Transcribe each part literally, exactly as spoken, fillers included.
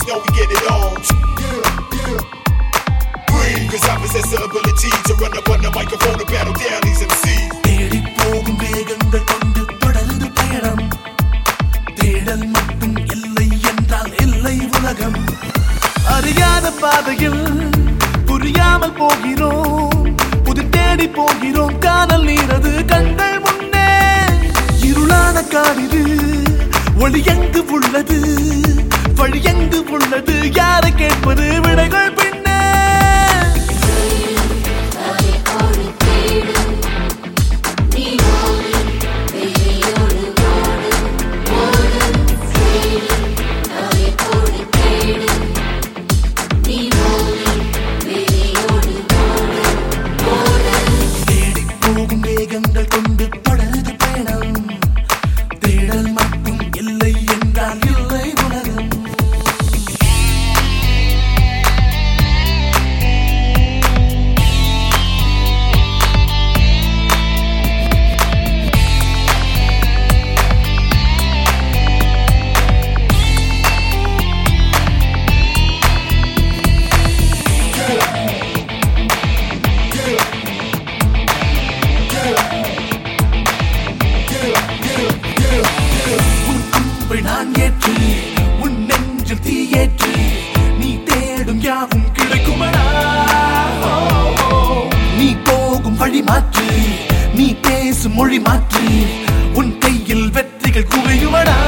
know we get it on. Yeah, yeah. Breathe, cause I possess the ability to run up on the microphone and battle down these M Cs. தேடி போகும் வேகங்கள் கொண்டு தொடருது பயணம். தேடல் மட்டும் இல்லை என்றால் இல்லை உலகம். அறியாத பாதையில் புரியாமல் போகிறோம். புது தேடி போகிறோம். காணல் நீரது கண்கள் முன்னே. இருளான காடிது ஒளி எங்கு உள்ளது, வழி எங்கு உள்ளது, யாரை கேட்பது, விடைகள் பின்னே. தேடி போகும் வேகங்கள் கொண்டு தொடருது பயணம். தேடல் மட்டும் இல்லை என்றால் இல்லை உலகம். நான் ஏற்றி உன் நெஞ்சில் தீயேற்றி நீ தேடும் யாவும் கிடைக்குமடா. நீ போகும் வழி மாற்றி, நீ பேசும் மொழி மாற்றி, உன் கையில் வெற்றிகள் குவியுமடா.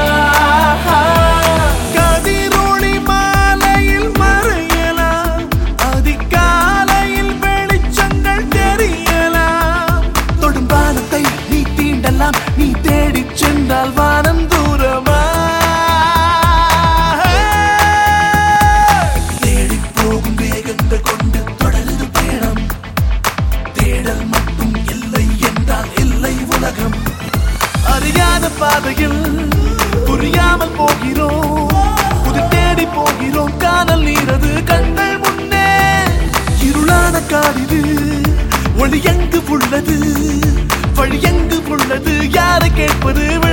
கதிரொளி மாலையில் மறையலாம், அதிகாலையில் வெளிச்சங்கள் தெரியலாம். தொடும் வானத்தை நீ தீண்டலாம், நீ தேடிச் சென்றால் வானம் தூரமா. அறியாத பாதையில் புரியாமல் போகிறோம். புது தேடி போகிறோம். காணல் நீரது கண்கள் முன்னே. இருளான காடிது ஒளி எங்கு உள்ளது, வழி எங்கு உள்ளது, யாரை கேட்பது.